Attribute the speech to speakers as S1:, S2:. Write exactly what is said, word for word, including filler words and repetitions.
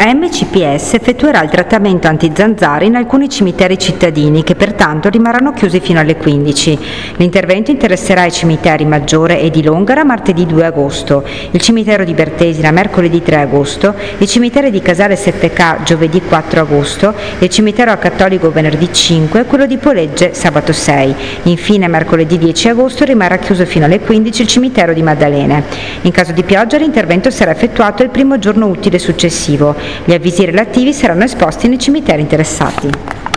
S1: A M C P S effettuerà il trattamento antizanzare in alcuni cimiteri cittadini che pertanto rimarranno chiusi fino alle quindici. L'intervento interesserà i cimiteri Maggiore e di Longara martedì due agosto, il cimitero di Bertesina mercoledì tre agosto, il cimitero di Casale sette K giovedì quattro agosto, il cimitero Cattolico venerdì cinque e quello di Polegge sabato sei. Infine mercoledì dieci agosto rimarrà chiuso fino alle quindici il cimitero di Maddalene. In caso di pioggia l'intervento sarà effettuato il primo giorno utile successivo. Gli avvisi relativi saranno esposti nei cimiteri interessati.